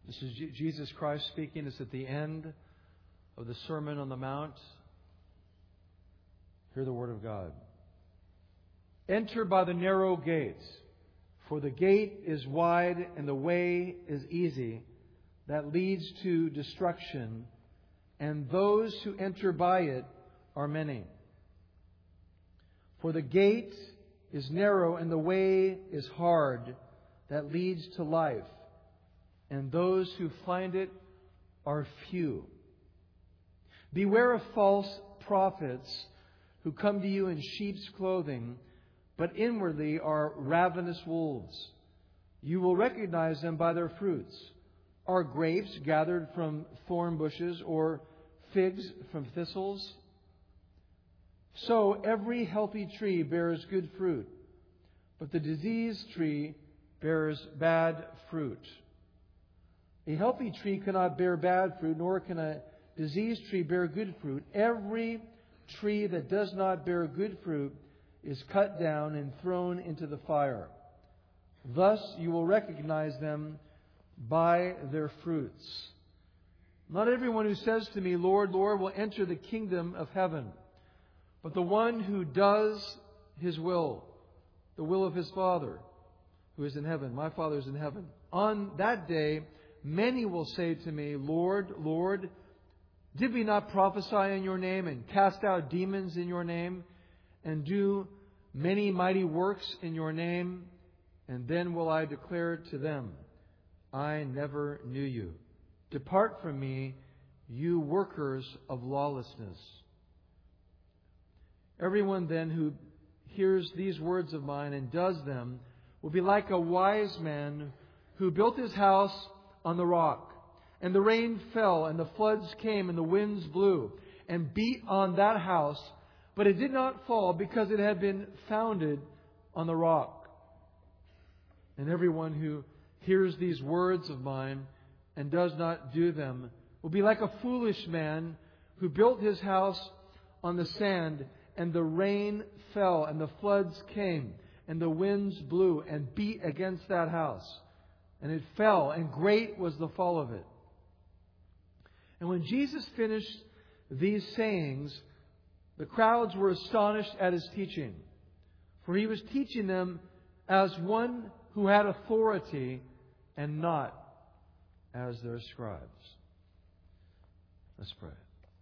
This is Jesus Christ speaking. It's at the end of the Sermon on the Mount. Hear the Word of God. Enter by the narrow gate, for the gate is wide and the way is easy that leads to destruction, and those who enter by it are many. For the gate is narrow and the way is hard that leads to life, and those who find it are few. Beware of false prophets who come to you in sheep's clothing, but inwardly are ravenous wolves. You will recognize them by their fruits. Are grapes gathered from thorn bushes or figs from thistles? So every healthy tree bears good fruit, but the diseased tree bears bad fruit. A healthy tree cannot bear bad fruit, nor can a diseased tree bear good fruit. Every tree that does not bear good fruit is cut down and thrown into the fire. Thus you will recognize them by their fruits. Not everyone who says to me, Lord, Lord, will enter the kingdom of heaven, but the one who does His will, the will of His Father who is in heaven. My Father is in heaven. On that day, many will say to me, Lord, Lord, did we not prophesy in your name and cast out demons in your name and do many mighty works in your name? And then will I declare to them, I never knew you. Depart from me, you workers of lawlessness. Everyone then who hears these words of mine and does them will be like a wise man who built his house on the rock. And the rain fell, and the floods came, and the winds blew, and beat on that house. But it did not fall, because it had been founded on the rock. And everyone who hears these words of mine and does not do them will be like a foolish man who built his house on the sand, and the rain fell, and the floods came, and the winds blew and beat against that house. And it fell, and great was the fall of it. And when Jesus finished these sayings, the crowds were astonished at His teaching, for He was teaching them as one who had authority and not as their scribes. Let's pray.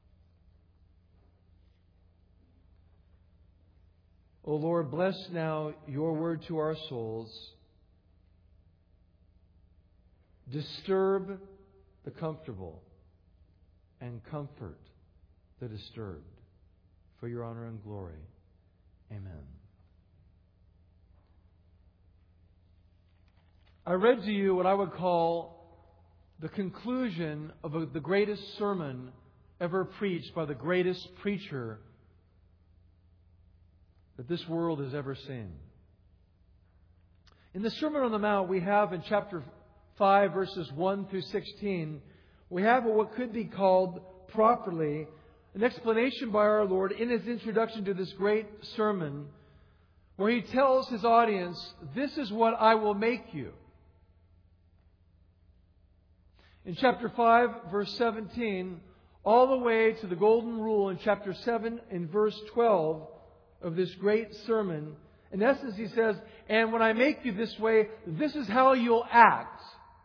O Lord, bless now your word to our souls. Disturb the comfortable and comfort the disturbed. For your honor and glory. Amen. I read to you what I would call the conclusion of the greatest sermon ever preached by the greatest preacher that this world has ever seen. In the Sermon on the Mount, we have in chapter 5, verses 1 through 16, we have what could be called properly an explanation by our Lord in His introduction to this great sermon, where He tells His audience, this is what I will make you. In chapter 5, verse 17, all the way to the golden rule in chapter 7 in verse 12 of this great sermon, in essence He says, and when I make you this way, this is how you'll act.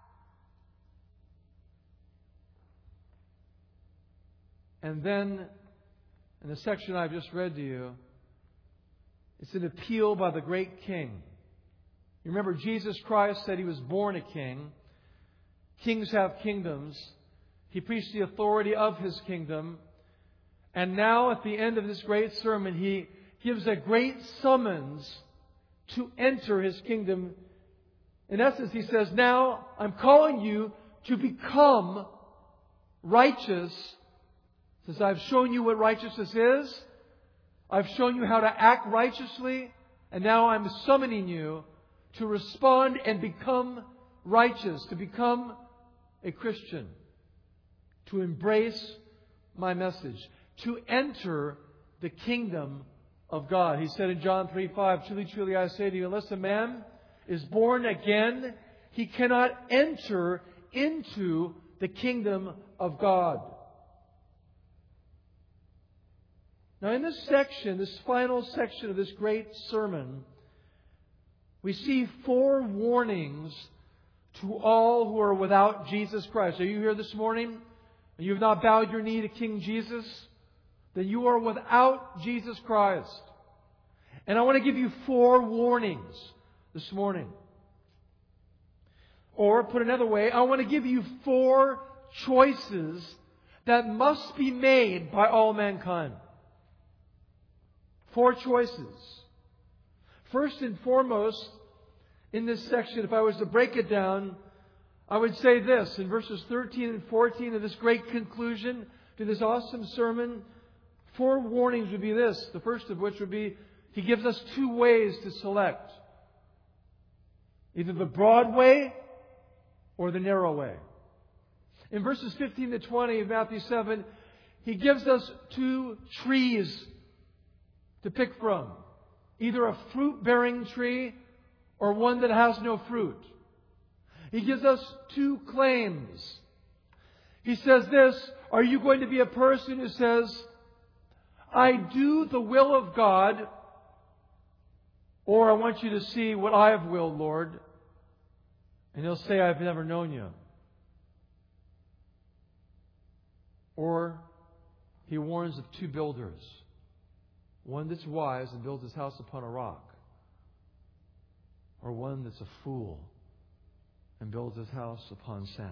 And then, in the section I've just read to you, it's an appeal by the great King. You remember Jesus Christ said He was born a king. Kings have kingdoms. He preached the authority of His kingdom. And now, at the end of this great sermon, He gives a great summons to enter His kingdom. In essence, He says, now I'm calling you to become righteous. Since I've shown you what righteousness is, I've shown you how to act righteously, and now I'm summoning you to respond and become righteous, to become a Christian, to embrace my message, to enter the kingdom of God. He said in John 3:5, truly, truly, I say to you, unless a man is born again, he cannot enter into the kingdom of God. Now in this section, this final section of this great sermon, we see 4 warnings to all who are without Jesus Christ. Are you here this morning and you have not bowed your knee to King Jesus? Then you are without Jesus Christ. And I want to give you 4 warnings this morning. Or, put another way, I want to give you 4 choices that must be made by all mankind. 4 choices. First and foremost, in this section, if I was to break it down, I would say this. In verses 13 and 14 of this great conclusion to this awesome sermon, 4 warnings would be this. The first of which would be, He gives us 2 ways to select. Either the broad way or the narrow way. In verses 15 to 20 of Matthew 7, He gives us 2 trees to pick from. Either a fruit-bearing tree or one that has no fruit. He gives us 2 claims. He says this, are you going to be a person who says, I do the will of God, or I want you to see what I have willed, Lord? And He'll say, I've never known you. Or He warns of 2 builders. One that's wise and builds his house upon a rock. Or one that's a fool and builds his house upon sand.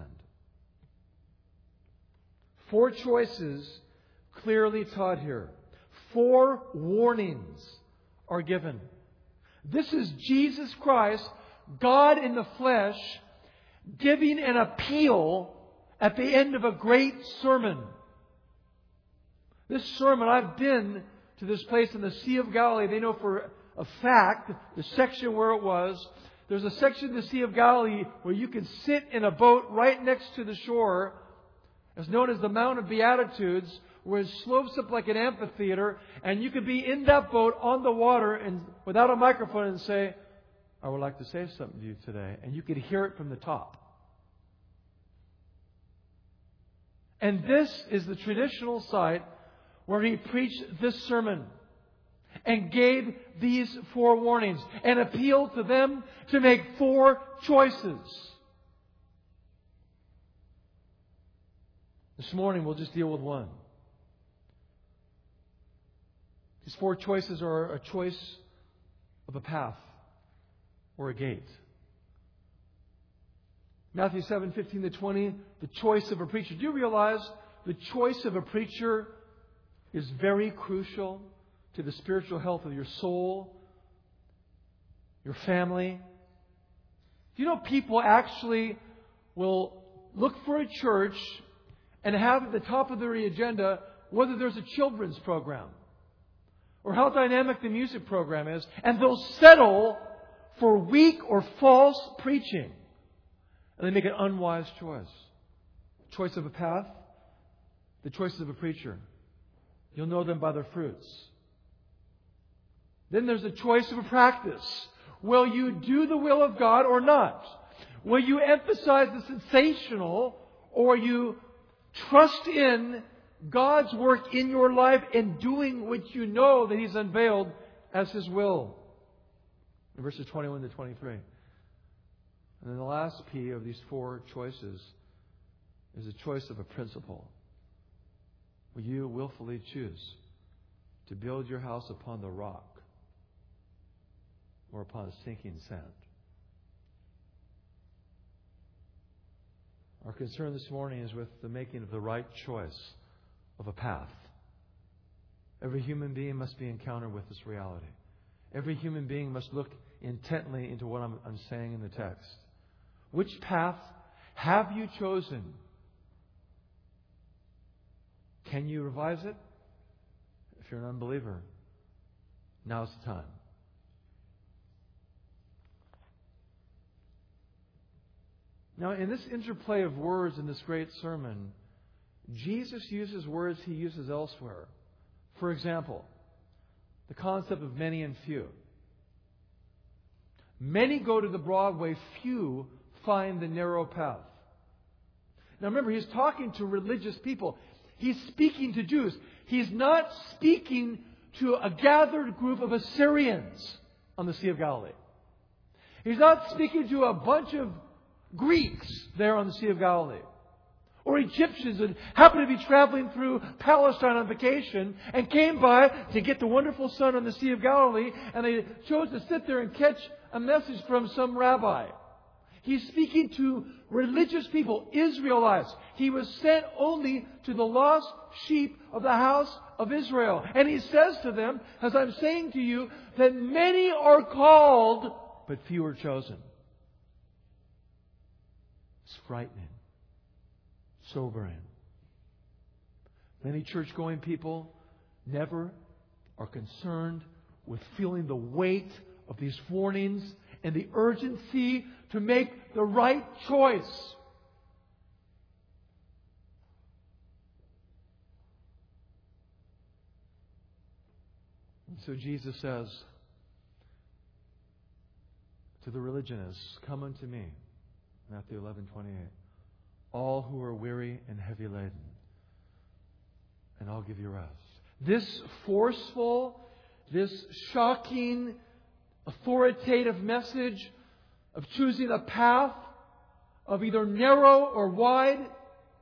4 choices clearly taught here. 4 warnings are given. This is Jesus Christ, God in the flesh, giving an appeal at the end of a great sermon. This sermon, I've been to this place in the Sea of Galilee. They know for a fact, the section where it was, there's a section in the Sea of Galilee where you can sit in a boat right next to the shore, as known as the Mount of Beatitudes, where it slopes up like an amphitheater, and you can be in that boat on the water and without a microphone and say, I would like to say something to you today. And you could hear it from the top. And this is the traditional site where He preached this sermon and gave these 4 warnings and appealed to them to make 4 choices. This morning we'll just deal with one. These 4 choices are a choice of a path or a gate. Matthew 7:15 to 20, the choice of a preacher. Do you realize the choice of a preacher is very crucial to the spiritual health of your soul, your family? Do you know people actually will look for a church and have at the top of their agenda whether there's a children's program or how dynamic the music program is, and they'll settle for weak or false preaching. And they make an unwise choice. Choice of a path, the choices of a preacher. You'll know them by their fruits. Then there's a choice of a practice. Will you do the will of God or not? Will you emphasize the sensational, or you trust in God's work in your life and doing what you know that He's unveiled as His will? In verses 21 to 23. And then the last P of these 4 choices is a choice of a principle. Will you willfully choose to build your house upon the rock or upon a sinking sand? Our concern this morning is with the making of the right choice of a path. Every human being must be encountered with this reality. Every human being must look intently into what I'm saying in the text. Which path have you chosen? Can you revise it? If you're an unbeliever, now's the time. Now, in this interplay of words in this great sermon, Jesus uses words He uses elsewhere. For example, the concept of many and few. Many go to the broad way, few find the narrow path. Now remember, he's talking to religious people. He's speaking to Jews. He's not speaking to a gathered group of Assyrians on the Sea of Galilee. He's not speaking to a bunch of Greeks there on the Sea of Galilee. Or Egyptians that happened to be traveling through Palestine on vacation and came by to get the wonderful sun on the Sea of Galilee, and they chose to sit there and catch a message from some rabbi. He's speaking to religious people, Israelites. He was sent only to the lost sheep of the house of Israel. And he says to them, as I'm saying to you, that many are called, but few are chosen. It's frightening. Sobering. Many church-going people never are concerned with feeling the weight of these warnings and the urgency to make the right choice. And so Jesus says to the religionists, "Come unto me," Matthew 11:28. "All who are weary and heavy laden, and I'll give you rest." This forceful, this shocking, authoritative message of choosing a path of either narrow or wide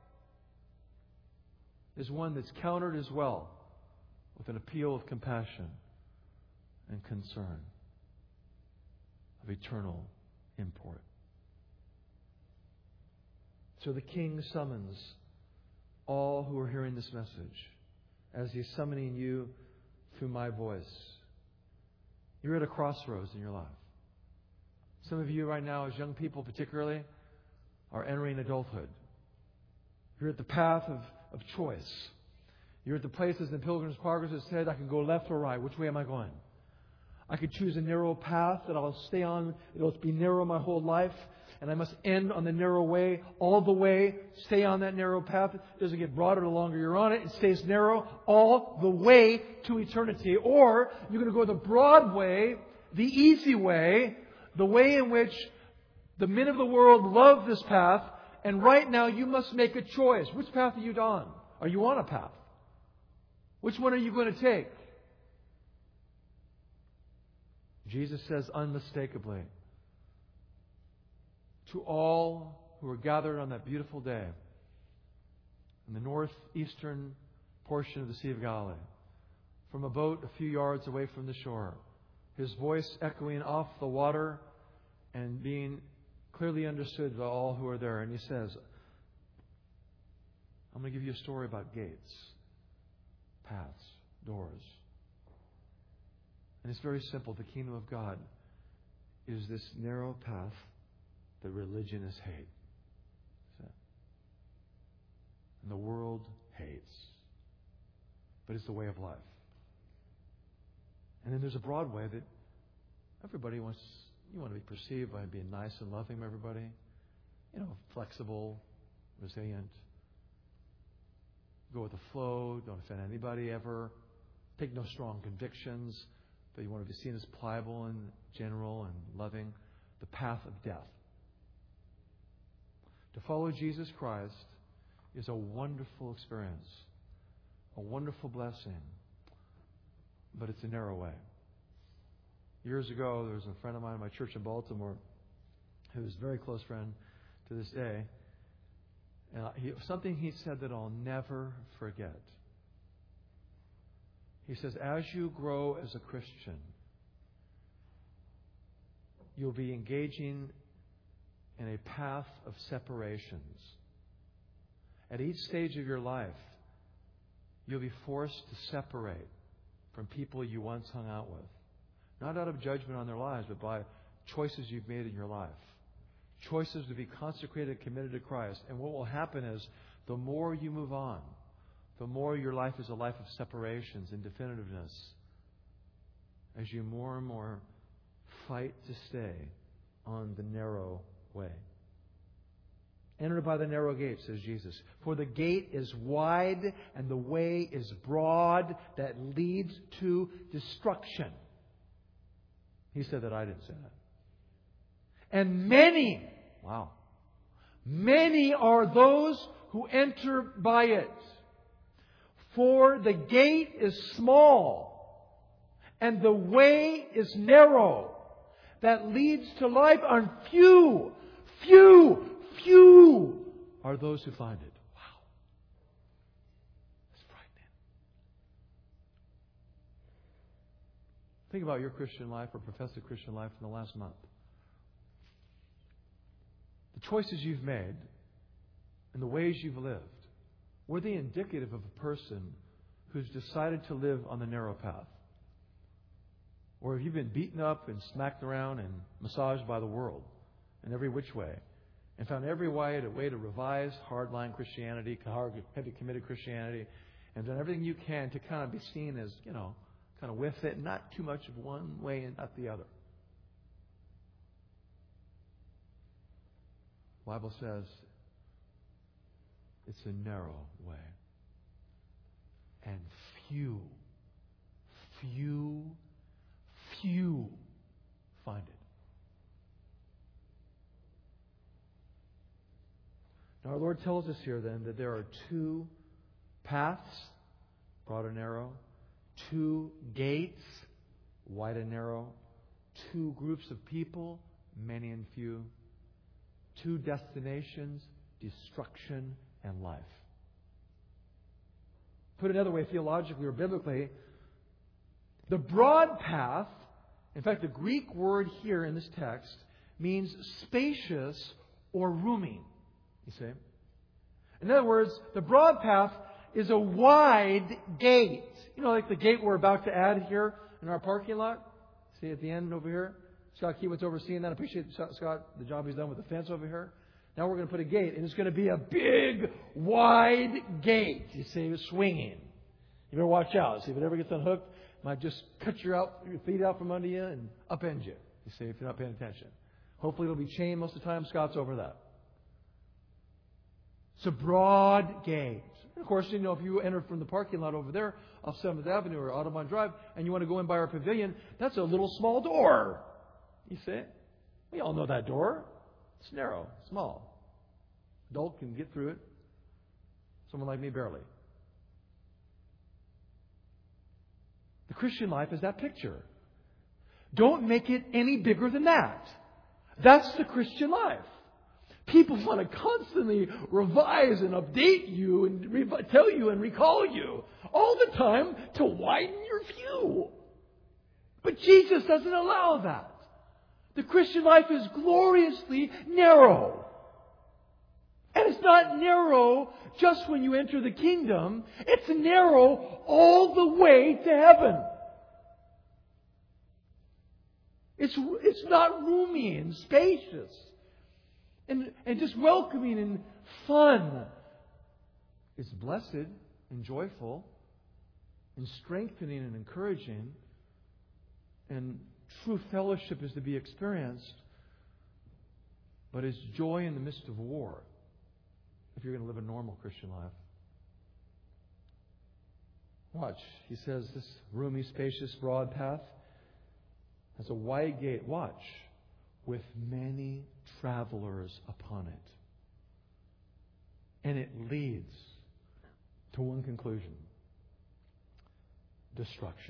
is one that's countered as well with an appeal of compassion and concern of eternal import. So the King summons all who are hearing this message as He's summoning you through my voice. You're at a crossroads in your life. Some of you right now, as young people particularly, are entering adulthood. You're at the path of choice. You're at the places in Pilgrim's Progress that said, I can go left or right. Which way am I going? I could choose a narrow path that I'll stay on. It'll be narrow my whole life. And I must end on the narrow way all the way. Stay on that narrow path. It doesn't get broader the longer you're on it. It stays narrow all the way to eternity. Or you're going to go the broad way, the easy way, the way in which the men of the world love this path. And right now you must make a choice. Which path are you on? Are you on a path? Which one are you going to take? Jesus says unmistakably, to all who are gathered on that beautiful day in the northeastern portion of the Sea of Galilee, from a boat a few yards away from the shore, His voice echoing off the water and being clearly understood by all who are there. And He says, I'm going to give you a story about gates, paths, doors. And it's very simple. The kingdom of God is this narrow path that religionists hate. And the world hates. But it's the way of life. And then there's a broad way that everybody wants. You want to be perceived by being nice and loving to everybody. You know, flexible, resilient. Go with the flow. Don't offend anybody ever. Take no strong convictions. But you want to be seen as pliable and general and loving. The path of death. To follow Jesus Christ is a wonderful experience. A wonderful blessing. But it's a narrow way. Years ago, there was a friend of mine in my church in Baltimore who was a very close friend to this day. And something he said that I'll never forget. He says, as you grow as a Christian, you'll be engaging in a path of separations. At each stage of your life, you'll be forced to separate from people you once hung out with. Not out of judgment on their lives, but by choices you've made in your life. Choices to be consecrated and committed to Christ. And what will happen is, the more you move on, the more your life is a life of separations and definitiveness. As you more and more fight to stay on the narrow way. Enter by the narrow gate, says Jesus. For the gate is wide and the way is broad that leads to destruction. He said that, I didn't say that. And many Many are those who enter by it. For the gate is small, and the way is narrow that leads to life, and few are those who find it. Wow. That's frightening. Think about your Christian life or professed Christian life in the last month. The choices you've made and the ways you've lived, were they indicative of a person who's decided to live on the narrow path? Or have you been beaten up and smacked around and massaged by the world in every which way and found every way to revise hardline Christianity, heavy committed Christianity, and done everything you can to kind of be seen as, kind of with it, not too much of one way and not the other? The Bible says it's a narrow way. And few find it. Now our Lord tells us here then that there are two paths, broad and narrow, two gates, wide and narrow, two groups of people, many and few, two destinations, destruction and life. Put another way, theologically or biblically, the broad path, in fact, the Greek word here in this text means spacious or roomy. You see? In other words, the broad path is a wide gate. Like the gate we're about to add here in our parking lot. See at the end over here? Scott Kiewit's overseeing that. I appreciate Scott, the job he's done with the fence over here. Now we're going to put a gate, and it's going to be a big, wide gate. You see, swinging. You better watch out. See, if it ever gets unhooked, it might just cut your feet out from under you and upend you. You see, if you're not paying attention. Hopefully it'll be chained most of the time. Scott's over that. It's a broad gate. And of course, if you enter from the parking lot over there off 7th Avenue or Audubon Drive and you want to go in by our pavilion, that's a little small door. You see? We all know that door. It's narrow, small. Adult can get through it. Someone like me, barely. The Christian life is that picture. Don't make it any bigger than that. That's the Christian life. People want to constantly revise and update you and tell you and recall you all the time to widen your view. But Jesus doesn't allow that. The Christian life is gloriously narrow. And it's not narrow just when you enter the kingdom. It's narrow all the way to heaven. It's not roomy and spacious and just welcoming and fun. It's blessed and joyful and strengthening and encouraging, and true fellowship is to be experienced, but it's joy in the midst of war if you're going to live a normal Christian life. Watch. He says this roomy, spacious, broad path has a wide gate. Watch. With many travelers upon it. And it leads to one conclusion. Destruction.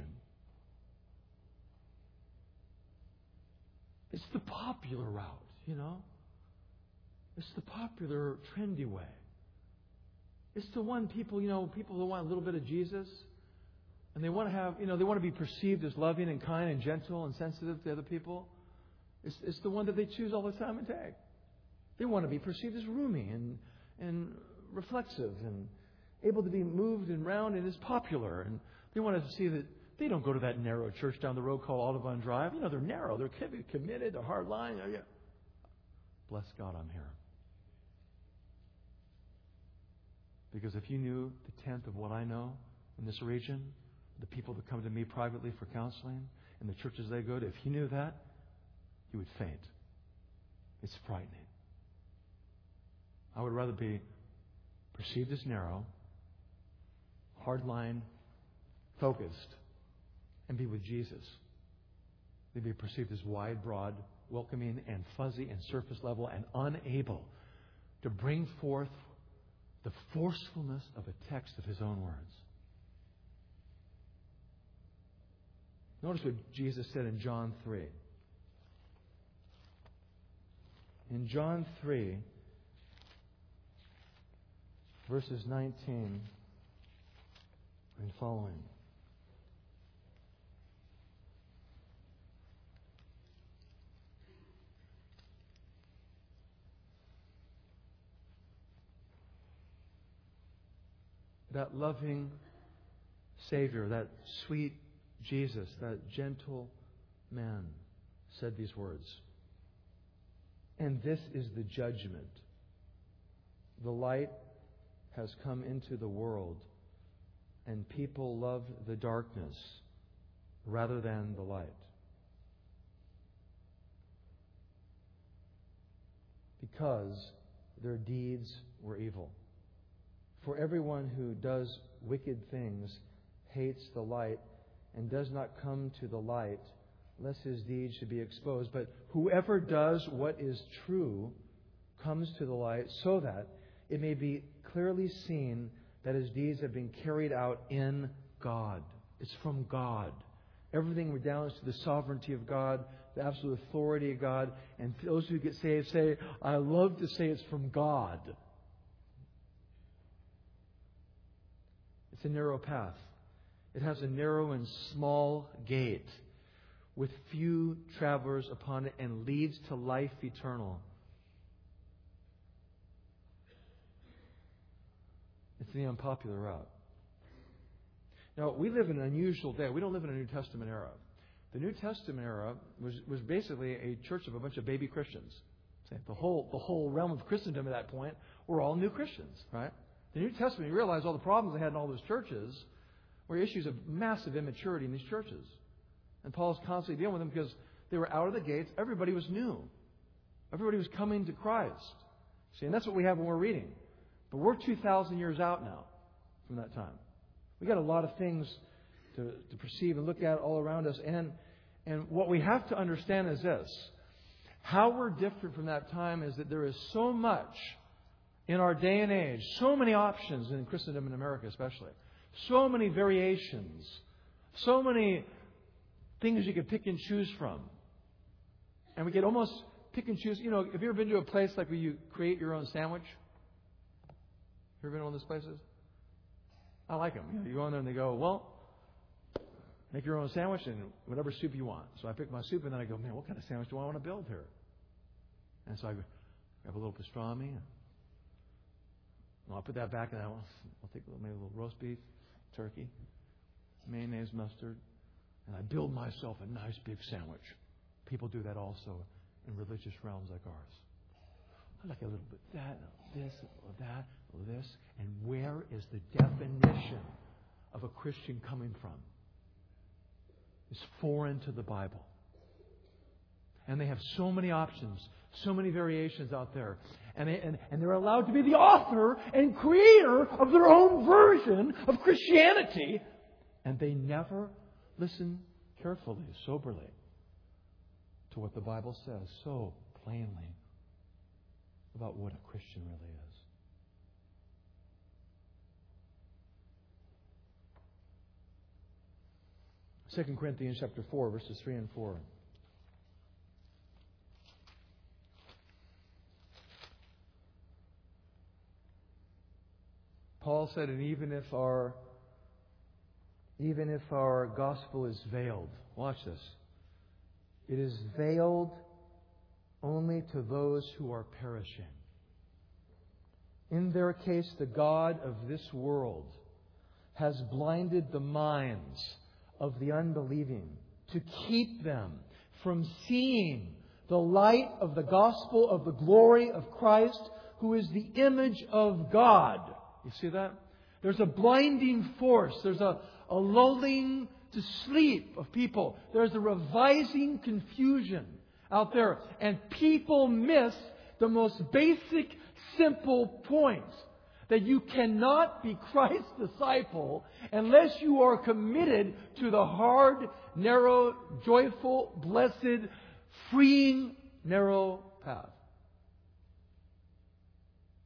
It's the popular route, It's the popular, trendy way. It's the one people who want a little bit of Jesus. And they want to have, they want to be perceived as loving and kind and gentle and sensitive to other people. It's the one that they choose all the time and take. They want to be perceived as roomy and reflexive and able to be moved and round and is popular. And they want to see that they don't go to that narrow church down the road called Audubon Drive. They're narrow. They're committed. They're hard line. Bless God, I'm here. Because if you knew the tenth of what I know in this region, the people that come to me privately for counseling and the churches they go to, if you knew that, you would faint. It's frightening. I would rather be perceived as narrow, hardline, focused, and be with Jesus than be perceived as wide, broad, welcoming, and fuzzy, and surface level, and unable to bring forth the forcefulness of a text of His own words. Notice what Jesus said in John 3. In John 3, verses 19 and following. That loving Savior, that sweet Jesus, that gentle man said these words. And this is the judgment. The light has come into the world, and people love the darkness rather than the light, because their deeds were evil. For everyone who does wicked things hates the light and does not come to the light, lest his deeds should be exposed. But whoever does what is true comes to the light, so that it may be clearly seen that his deeds have been carried out in God. It's from God. Everything redounds to the sovereignty of God, the absolute authority of God. And those who get saved say, I love to say it's from God. It's a narrow path. It has a narrow and small gate with few travelers upon it, and leads to life eternal. It's the unpopular route. Now, we live in an unusual day. We don't live in a New Testament era. The New Testament era was basically a church of a bunch of baby Christians. The whole realm of Christendom at that point were all new Christians, right? The New Testament, you realize all the problems they had in all those churches were issues of massive immaturity in these churches. And Paul's constantly dealing with them because they were out of the gates. Everybody was new. Everybody was coming to Christ. See, and that's what we have when we're reading. But we're 2,000 years out now from that time. We've got a lot of things to perceive and look at all around us. And what we have to understand is this. How we're different from that time is that there is so much in our day and age, so many options in Christendom in America especially, so many variations, so many things you can pick and choose from. And we can almost pick and choose. You know, have you ever been to a place like where you create your own sandwich? You ever been to one of those places? I like them. You go in there and they go, well, make your own sandwich and whatever soup you want. So I pick my soup and then I go, man, what kind of sandwich do I want to build here? And so I grab a little pastrami and I'll put that back and I'll take maybe a little roast beef, turkey, mayonnaise, mustard, and I build myself a nice big sandwich. People do that also in religious realms like ours. I like a little bit of that, a little this, a little that, a little this. And where is the definition of a Christian coming from? It's foreign to the Bible. And they have so many options, so many variations out there. And they're allowed to be the author and creator of their own version of Christianity. And they never listen carefully, soberly, to what the Bible says so plainly about what a Christian really is. 2 Corinthians chapter 4, verses 3 and 4. Paul said, and even if our gospel is veiled, watch this, it is veiled only to those who are perishing. In their case, the God of this world has blinded the minds of the unbelieving to keep them from seeing the light of the gospel of the glory of Christ, who is the image of God. You see that? There's a blinding force. There's a lulling to sleep of people. There's a revising confusion out there. And people miss the most basic, simple point. That you cannot be Christ's disciple unless you are committed to the hard, narrow, joyful, blessed, freeing, narrow path.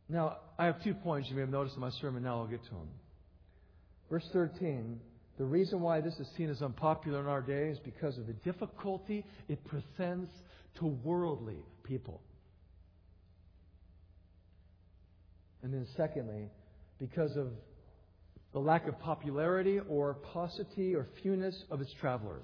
Now, I have 2 points you may have noticed in my sermon. Now I'll get to them. Verse 13, the reason why this is seen as unpopular in our day is because of the difficulty it presents to worldly people. And then secondly, because of the lack of popularity or paucity or fewness of its travelers.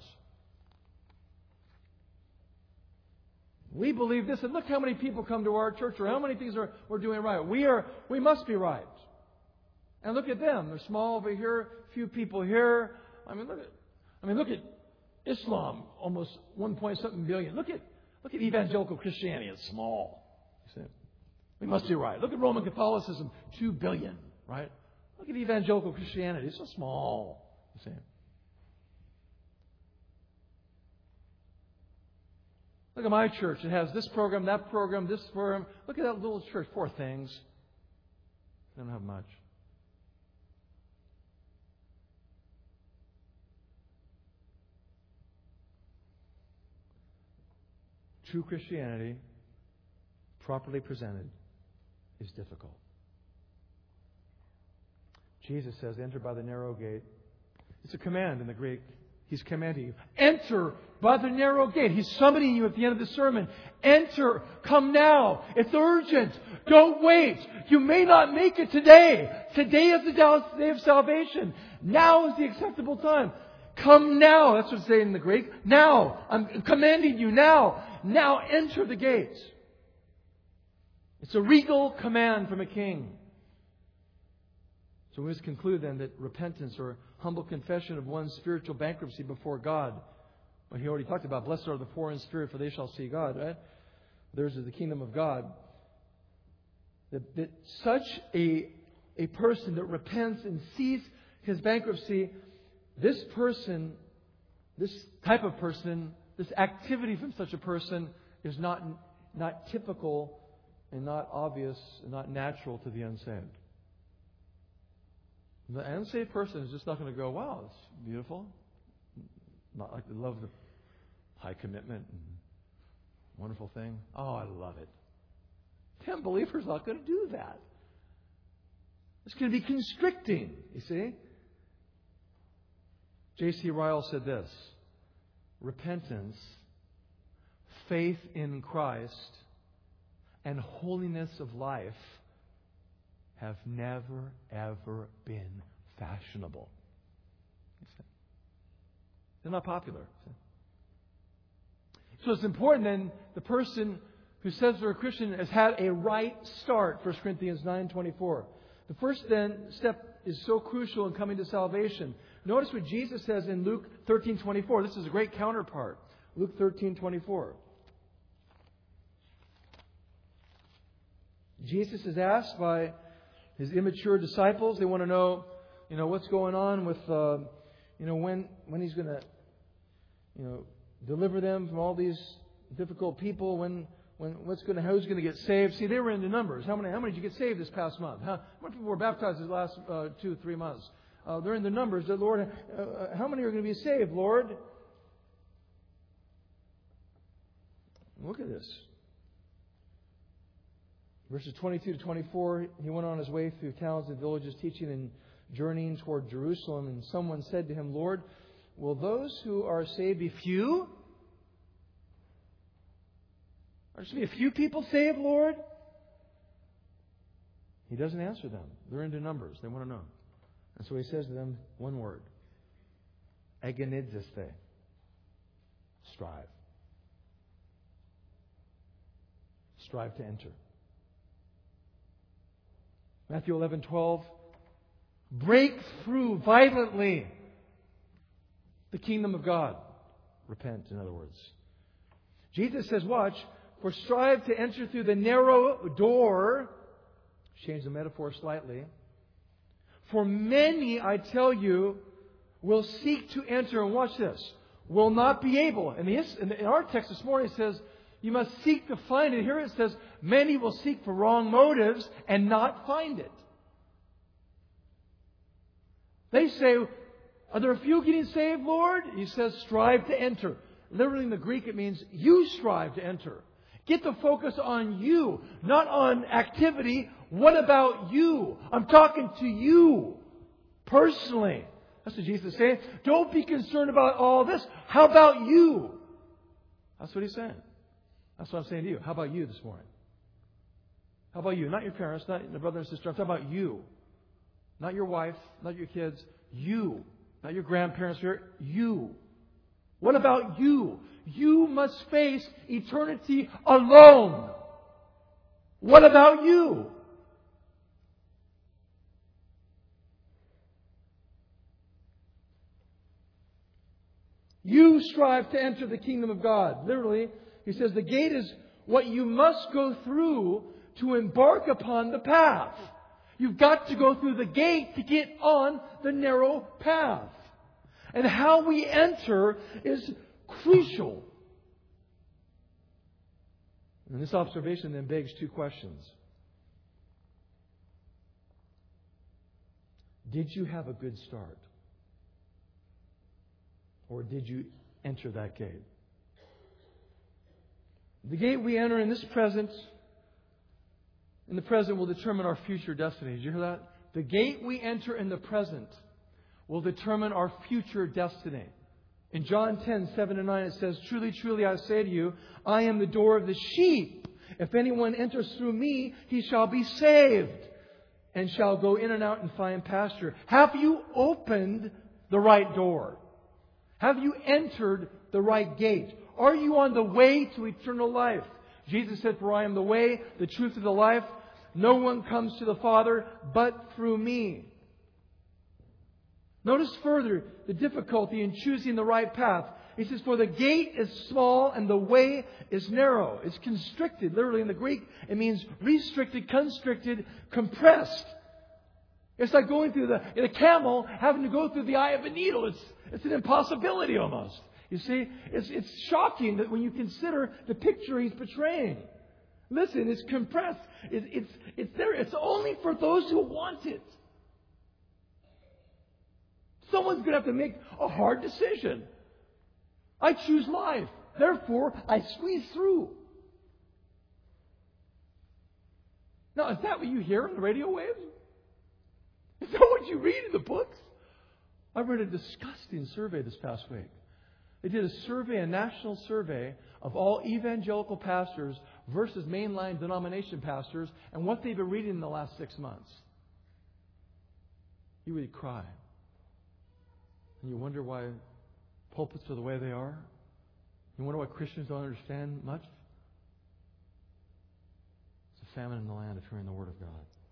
We believe this, and look how many people come to our church, or how many things we're doing right. We must be right. And look at them. They're small over here, few people here. Look at Islam, almost 1.something billion. Look at evangelical Christianity. It's small. You see? We must be right. Look at Roman Catholicism, 2 billion, right? Look at evangelical Christianity. It's so small. You see? Look at my church. It has this program, that program, this program. Look at that little church. Poor things. They don't have much. True Christianity, properly presented, is difficult. Jesus says, enter by the narrow gate. It's a command in the Greek. He's commanding you. Enter by the narrow gate. He's summoning you at the end of the sermon. Enter. Come now. It's urgent. Don't wait. You may not make it today. Today is the day of salvation. Now is the acceptable time. Come now. That's what it's saying in the Greek. Now. I'm commanding you now. Now enter the gates. It's a regal command from a king. So we must conclude then that repentance or humble confession of one's spiritual bankruptcy before God. Well, he already talked about, blessed are the poor in spirit, for they shall see God, right? Theirs is the kingdom of God. That such a person that repents and sees his bankruptcy, this person, this type of person, this activity from such a person is not typical and not obvious and not natural to the unsaved. The unsaved person is just not going to go, wow, it's beautiful. Not like they love the high commitment and wonderful thing. Oh, I love it. The unbeliever's not going to do that. It's going to be constricting, you see. J.C. Ryle said this: repentance, faith in Christ, and holiness of life have never, ever been fashionable. They're not popular. So it's important then the person who says they're a Christian has had a right start, 1 Corinthians 9:24. The first then step is so crucial in coming to salvation. Notice what Jesus says in Luke 13:24. This is a great counterpart. Luke 13:24. Jesus is asked by his immature disciples. They want to know, what's going on with, when he's going to, deliver them from all these difficult people. Who's going to get saved? See, they were into numbers. How many did you get saved this past month? How many people were baptized these last 2-3 months? They're in the numbers. The Lord, how many are going to be saved, Lord? Look at this. Verses 22 to 24, he went on his way through towns and villages, teaching and journeying toward Jerusalem. And someone said to him, Lord, will those who are saved be few? Are there to be a few people saved, Lord? He doesn't answer them. They're into numbers. They want to know. And so he says to them one word. Egeniziste. Strive. Strive to enter. Matthew 11:12. Break through violently the kingdom of God. Repent, in other words. Jesus says, watch, for strive to enter through the narrow door. Change the metaphor slightly. For many, I tell you, will seek to enter, and watch this, will not be able. And in our text this morning it says, you must seek to find it. Here it says, many will seek for wrong motives and not find it. They say, are there a few getting saved, Lord? He says, strive to enter. Literally in the Greek it means you strive to enter. Get the focus on you, not on activity What about you? I'm talking to you personally. That's what Jesus is saying. Don't be concerned about all this. How about you? That's what He's saying. That's what I'm saying to you. How about you this morning? How about you? Not your parents, not your brother and sister. I'm talking about you. Not your wife, not your kids. You. Not your grandparents. You. What about you? You must face eternity alone. What about you? You strive to enter the kingdom of God. Literally, He says the gate is what you must go through to embark upon the path. You've got to go through the gate to get on the narrow path. And how we enter is crucial. And this observation then begs two questions. Did you have a good start? Or did you enter that gate? The gate we enter in the present will determine our future destiny. Did you hear that? The gate we enter in the present will determine our future destiny. In John 10:7-9 it says, "Truly, truly, I say to you, I am the door of the sheep. If anyone enters through me, he shall be saved, and shall go in and out and find pasture." Have you opened the right door? Have you entered the right gate? Are you on the way to eternal life? Jesus said, "For I am the way, the truth, and the life. No one comes to the Father but through me." Notice further the difficulty in choosing the right path. He says, "For the gate is small and the way is narrow." It's constricted. Literally in the Greek, it means restricted, constricted, compressed. It's like going through in a camel, having to go through the eye of a needle. It's an impossibility almost. You see, it's shocking that when you consider the picture He's portraying. Listen, it's compressed. It's there. It's only for those who want it. Someone's going to have to make a hard decision. I choose life. Therefore, I squeeze through. Now, is that what you hear on the radio waves? Is that what you read in the books? I read a disgusting survey this past week. They did a survey, a national survey of all evangelical pastors versus mainline denomination pastors and what they've been reading in the last 6 months. You really cry. And you wonder why pulpits are the way they are. You wonder why Christians don't understand much. It's a famine in the land of hearing the Word of God.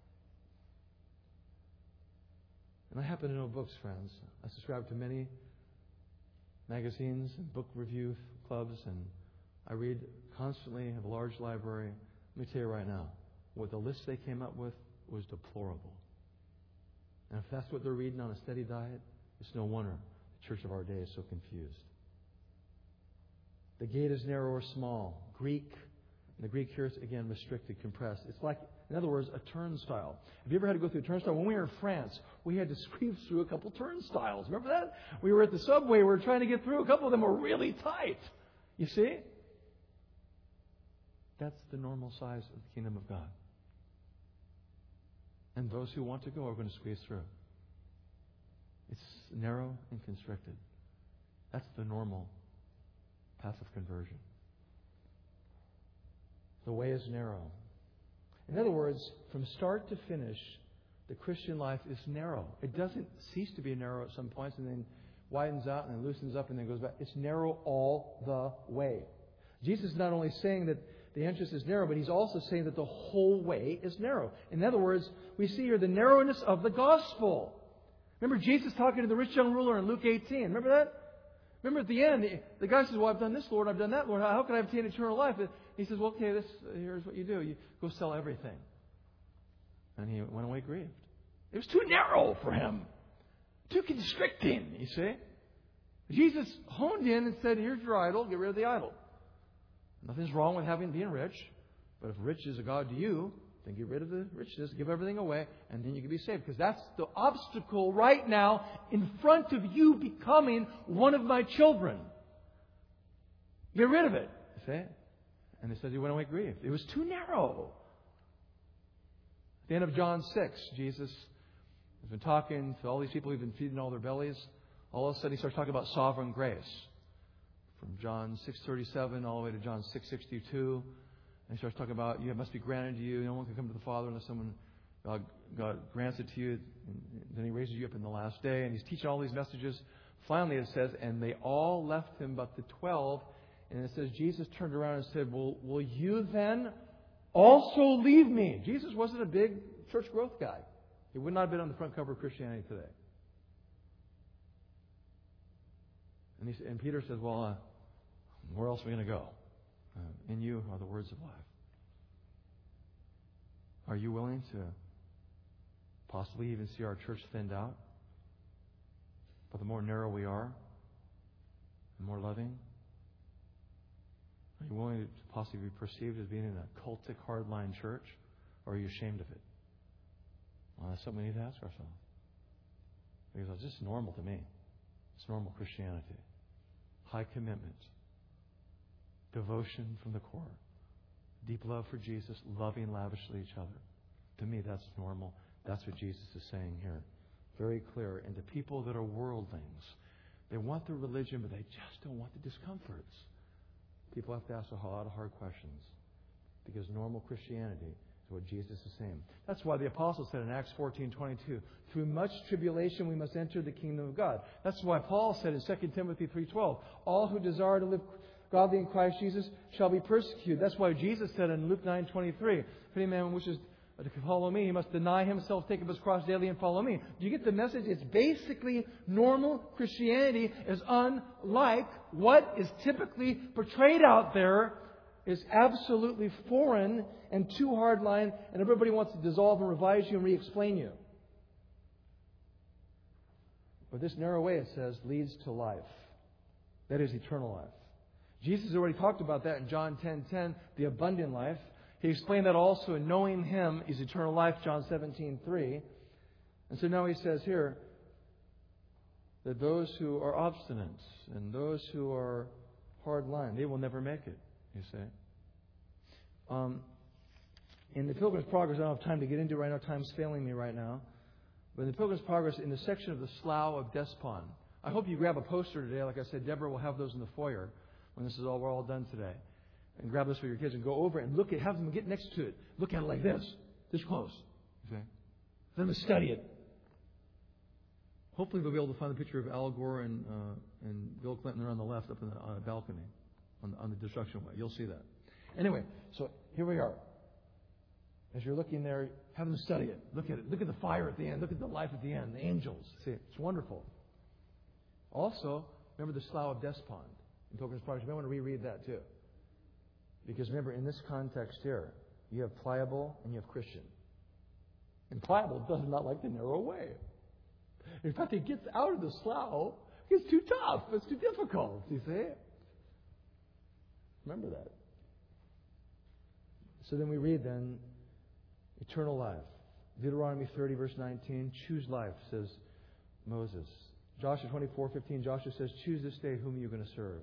And I happen to know books, friends. I subscribe to many magazines and book review clubs, and I read constantly, have a large library. Let me tell you right now, what the list they came up with was deplorable. And if that's what they're reading on a steady diet, it's no wonder the church of our day is so confused. The gate is narrow or small. The Greek here is, again, restricted, compressed. It's like, in other words, a turnstile. Have you ever had to go through a turnstile? When we were in France, we had to squeeze through a couple turnstiles. Remember that? We were at the subway. We were trying to get through. A couple of them were really tight. You see? That's the normal size of the kingdom of God. And those who want to go are going to squeeze through. It's narrow and constricted. That's the normal path of conversion. The way is narrow. In other words, from start to finish, the Christian life is narrow. It doesn't cease to be narrow at some points and then widens out and then loosens up and then goes back. It's narrow all the way. Jesus is not only saying that the entrance is narrow, but He's also saying that the whole way is narrow. In other words, we see here the narrowness of the gospel. Remember Jesus talking to the rich young ruler in Luke 18. Remember that? Remember at the end, the guy says, "Well, I've done this, Lord, I've done that, Lord. How can I obtain eternal life?" He says, "Well, okay, here's what you do. You go sell everything." And he went away grieved. It was too narrow for him. Too constricting, you see. Jesus honed in and said, "Here's your idol. Get rid of the idol." Nothing's wrong with being rich. But if rich is a god to you, then get rid of the richness, give everything away, and then you can be saved. Because that's the obstacle right now in front of you becoming one of my children. Get rid of it. You see? And they said he went away grieved. It was too narrow. At the end of John 6, Jesus has been talking to all these people who've been feeding all their bellies. All of a sudden, He starts talking about sovereign grace. From John 6:37 all the way to John 6:62. And He starts talking about, it must be granted to you. No one can come to the Father unless God grants it to you. And then He raises you up in the last day. And He's teaching all these messages. Finally, it says, and they all left Him but the 12. And it says, Jesus turned around and said, will you then also leave me? Jesus wasn't a big church growth guy. He would not have been on the front cover of Christianity today. And Peter says, well, where else are we going to go? In you are the words of life. Are you willing to possibly even see our church thinned out? But the more narrow we are, the more loving. Are you willing to possibly be perceived as being in a cultic, hardline church? Or are you ashamed of it? Well, that's something we need to ask ourselves. Because it's just normal to me. It's normal Christianity. High commitment. Devotion from the core. Deep love for Jesus. Loving lavishly each other. To me, that's normal. That's what Jesus is saying here. Very clear. And to people that are worldlings, they want the religion, but they just don't want the discomforts. People have to ask a lot of hard questions. Because normal Christianity is what Jesus is saying. That's why the apostle said in Acts 14:22, through much tribulation we must enter the kingdom of God. That's why Paul said in 2 Timothy 3:12, all who desire to live godly in Christ Jesus shall be persecuted. That's why Jesus said in Luke 9:23, if any man wishes to follow me, he must deny himself, take up his cross daily, and follow me. Do you get the message? It's basically normal Christianity is unlike what is typically portrayed out there. Is absolutely foreign and too hardline, and everybody wants to dissolve and revise you and re-explain you. But this narrow way, it says, leads to life. That is eternal life. Jesus has already talked about that in John 10:10, the abundant life. He explained that also in knowing Him is eternal life, John 17:3. And so now He says here that those who are obstinate and those who are hardline, they will never make it. You say. In the Pilgrim's Progress, I don't have time to get into it right now. Time's failing me right now. But in the Pilgrim's Progress, in the section of the Slough of Despond, I hope you grab a poster today. Like I said, Deborah will have those in the foyer when this is all we're all done today. And grab this for your kids and go over and look at, have them get next to it. Look at it like this close. Okay. Let them study it. Hopefully they'll be able to find the picture of Al Gore and Bill Clinton there on the left up in the balcony. On the destruction way. You'll see that. Anyway, so here we are. As you're looking there, have them study it. Look at it. Look at the fire at the end. Look at the life at the end. The angels. See, it's wonderful. Also, remember the Slough of Despond in Pilgrim's Progress. You may want to reread that too. Because remember, in this context here, you have pliable and you have Christian. And pliable does not like the narrow way. In fact, it gets out of the slough. It's too tough. It's too difficult. You see? Remember that. So then we read then, eternal life. Deuteronomy 30 verse 19, choose life, says Moses. Joshua 24:15, Joshua says, choose this day whom you're going to serve.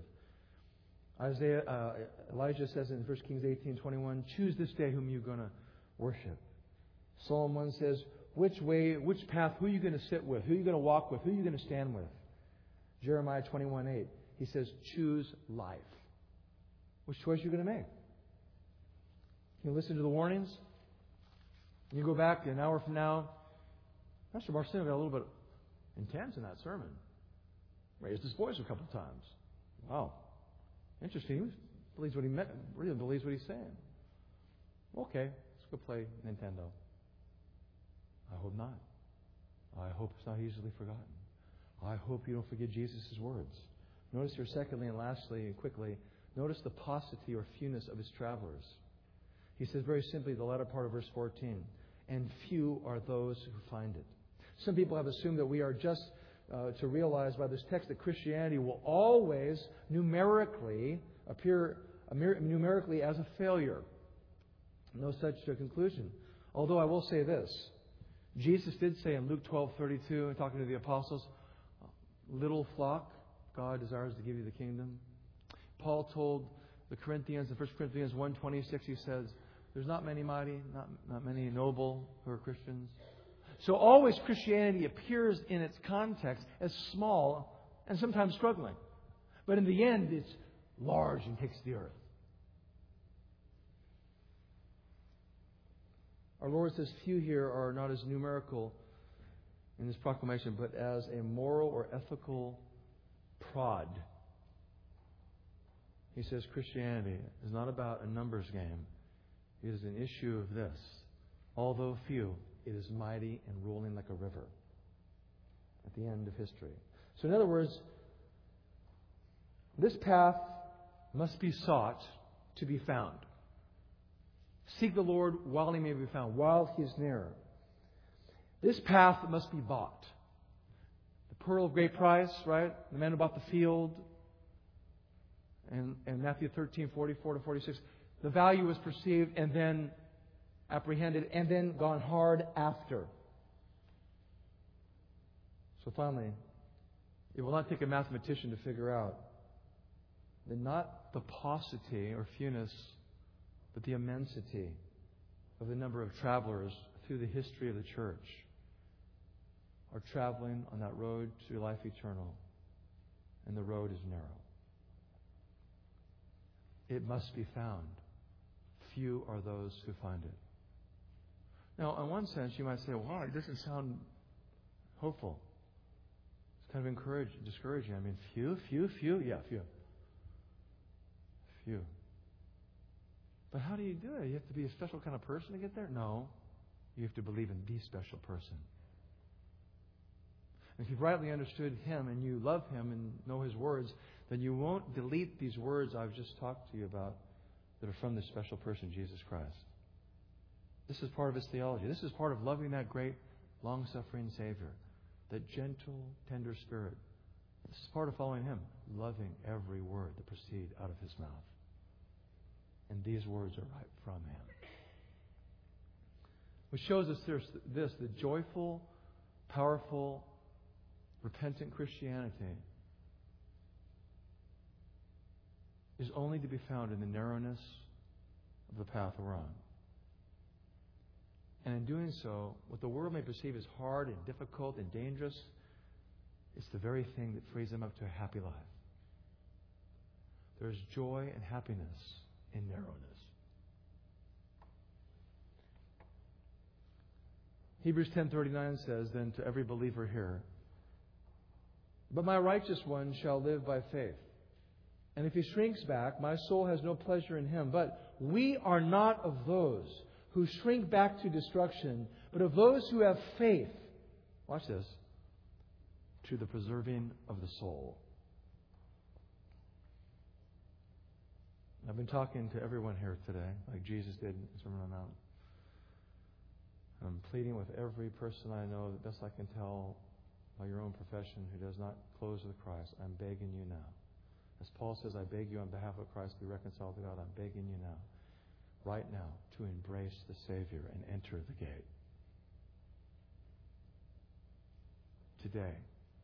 Elijah says in 1 Kings 18:21, choose this day whom you're going to worship. Psalm 1 says, which path, who are you going to sit with? Who are you going to walk with? Who are you going to stand with? Jeremiah 21:8, he says, choose life. Which choice are you going to make? You listen to the warnings. You go back an hour from now. Pastor Marcino got a little bit intense in that sermon. Raised his voice a couple of times. Wow. Interesting. He believes what he meant. Really believes what he's saying. Okay, let's go play Nintendo. I hope not. I hope it's not easily forgotten. I hope you don't forget Jesus' words. Notice here, secondly and lastly and quickly, notice the paucity or fewness of his travelers. He says very simply, the latter part of verse 14, and few are those who find it. Some people have assumed that we are just to realize by this text that Christianity will always numerically appear numerically as a failure. No such conclusion. Although I will say this. Jesus did say in Luke 12:32, talking to the apostles, little flock, God desires to give you the kingdom. Paul told the Corinthians in 1 Corinthians 1:26, he says, There's not many mighty, not many noble who are Christians. So always Christianity appears in its context as small and sometimes struggling. But in the end, it's large and takes the earth. Our Lord says few here are not as numerical in this proclamation, but as a moral or ethical prod. He says Christianity is not about a numbers game. It is an issue of this. Although few, it is mighty and rolling like a river at the end of history. So in other words, this path must be sought to be found. Seek the Lord while He may be found, while He is near. This path must be bought. The pearl of great price, right? The man who bought the field. And Matthew 13:44-46. The value was perceived and then apprehended and then gone hard after. So finally, it will not take a mathematician to figure out that not the paucity or fewness, but the immensity of the number of travelers through the history of the church are traveling on that road to life eternal. And the road is narrow. It must be found. Few are those who find it. Now, in one sense, you might say, wow, it doesn't sound hopeful. It's kind of discouraging. I mean, few? Yeah, few. Few. But how do you do it? You have to be a special kind of person to get there? No. You have to believe in the special person. If you've rightly understood Him and you love Him and know His words, then you won't delete these words I've just talked to you about that are from this special person, Jesus Christ. This is part of His theology. This is part of loving that great, long-suffering Savior, that gentle, tender Spirit. This is part of following Him, loving every word that proceed out of His mouth. And these words are right from Him. Which shows us this, the joyful, powerful, repentant Christianity is only to be found in the narrowness of the path we're on. And in doing so, what the world may perceive as hard and difficult and dangerous, it's the very thing that frees them up to a happy life. There's joy and happiness in narrowness. Hebrews 10:39 says, then to every believer here, but my righteous one shall live by faith. And if he shrinks back, my soul has no pleasure in him. But we are not of those who shrink back to destruction, but of those who have faith. Watch this. To the preserving of the soul. I've been talking to everyone here today, like Jesus did in Sermon on the Mount. I'm pleading with every person I know, the best I can tell by your own profession, who does not close with Christ. I'm begging you now. As Paul says, I beg you on behalf of Christ, be reconciled to God. I'm begging you now, right now, to embrace the Savior and enter the gate. Today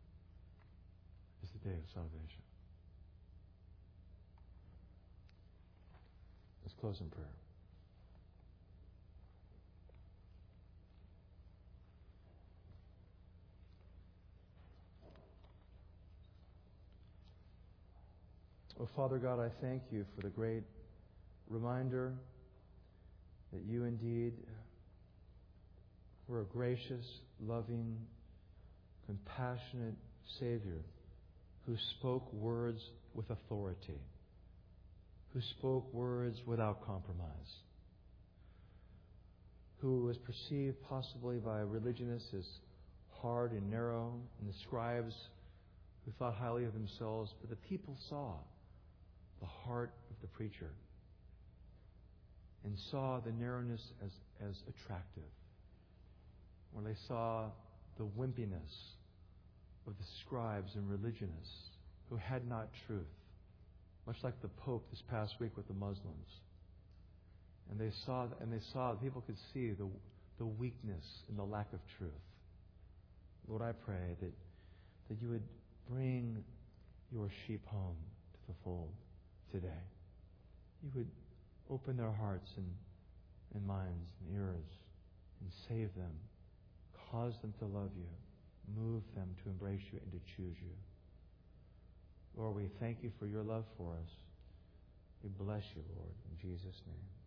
is the day of salvation. Let's close in prayer. Oh, Father God, I thank you for the great reminder that you indeed were a gracious, loving, compassionate Savior who spoke words with authority, who spoke words without compromise, who was perceived possibly by religionists as hard and narrow, and the scribes who thought highly of themselves, but the people saw the heart of the preacher and saw the narrowness as attractive, when they saw the wimpiness of the scribes and religionists who had not truth, much like the Pope this past week with the Muslims. And they saw people could see the weakness and the lack of truth. Lord, I pray that you would bring your sheep home to the fold today. You would open their hearts and and minds and ears and save them. Cause them to love you. Move them to embrace you and to choose you. Lord, we thank you for your love for us. We bless you, Lord, in Jesus' name.